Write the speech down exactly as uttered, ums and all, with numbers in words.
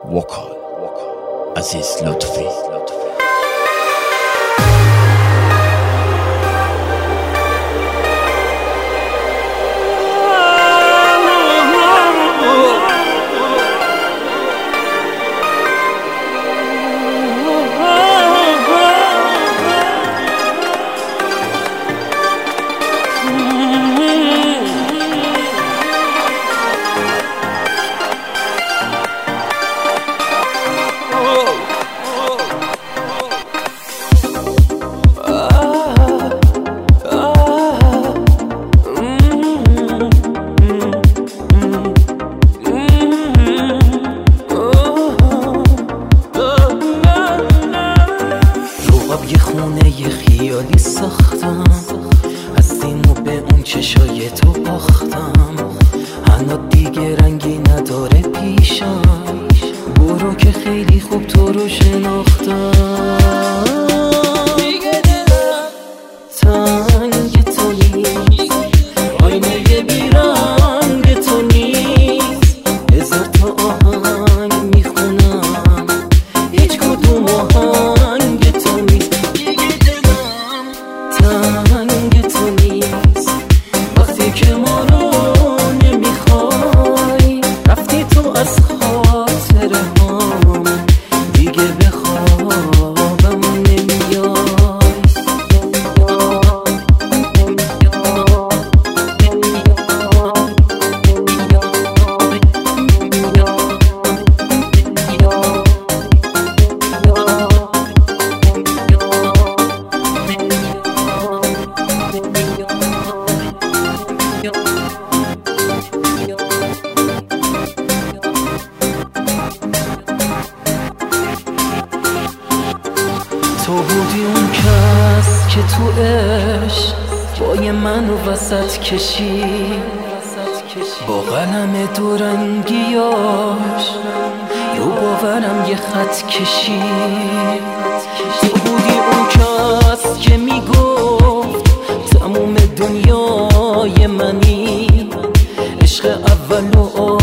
وکال عزیز لطفی. یه خونه یه خیالی ساختم، هستیم و به اون چشای تو باختم. هنو دیگه رنگی نداره پیشم، برو که خیلی خوب تو رو شناختم. دیگه دلم تنگ تو نیست، آینه بیرنگ تو نیست. هزار تا آهنگ میخونم، هیچ کدوم آهنگ تو نیست. تنگ تو نیست وقتی که ما رو نمیخوای، رفتی تو از خاطره هام، دیگه به خوابم نمیای. تو بودی اون کس که تو عشق پای منو وسط کشید، با قلم دورنگیاش رو باورم یه خط کشید. تو بودی اون کس که میگفت تموم دنیای منی، عشق اول و